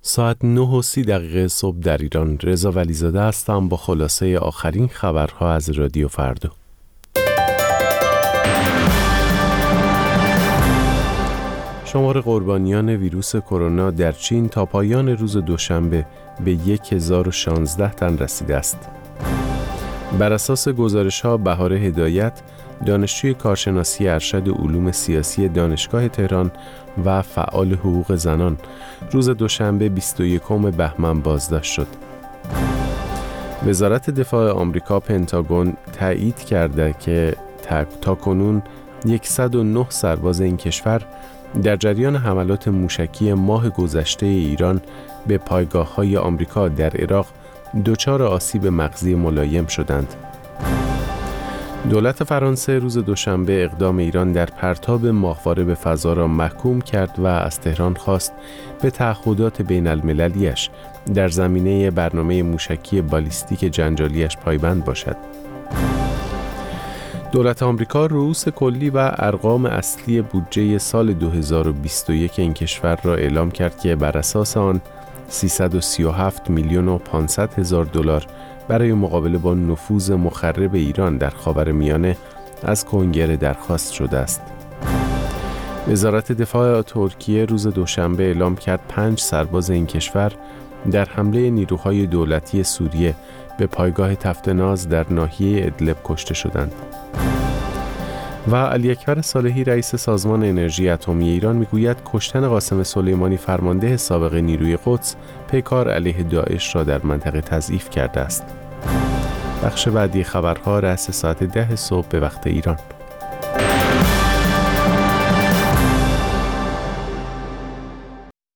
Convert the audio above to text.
ساعت 9:30 صبح در ایران. رضا ولیزاده هستم با خلاصه آخرین خبرها از رادیو فردا. شمار قربانیان ویروس کرونا در چین تا پایان روز دوشنبه به 1016 تن رسیده است. بر اساس گزارش‌ها بهار هدایت، دانشجوی کارشناسی ارشد علوم سیاسی دانشگاه تهران و فعال حقوق زنان، روز دوشنبه 21 بهمن بازداشت شد. وزارت دفاع آمریکا پنتاگون تایید کرده که تاکنون 109 سرباز این کشور در جریان حملات موشکی ماه گذشته ایران به پایگاه‌های آمریکا در عراق دچار آسیب مغزی ملایم شدند. دولت فرانسه روز دوشنبه اقدام ایران در پرتاب ماهواره به فضا را محکوم کرد و از تهران خواست به تعهدات بین المللیش در زمینه برنامه موشکی بالیستیک جنجالیش پایبند باشد. دولت آمریکا رؤوس کلی و ارقام اصلی بودجه سال 2021 این کشور را اعلام کرد که بر اساس آن 337 میلیون و 500 هزار دلار برای مقابله با نفوذ مخرب ایران در خاورمیانه از کنگره درخواست شده است. وزارت دفاع ترکیه روز دوشنبه اعلام کرد 5 سرباز این کشور در حمله نیروهای دولتی سوریه به پایگاه تفتناز در ناحیه ادلب کشته شدند. و علی اکبر صالحی رئیس سازمان انرژی اتمی ایران میگوید کشتن قاسم سلیمانی فرمانده سابق نیروی قدس پیکار علیه داعش را در منطقه تضعیف کرده است. بخش بعدی خبرها رأس ساعت 10 صبح به وقت ایران.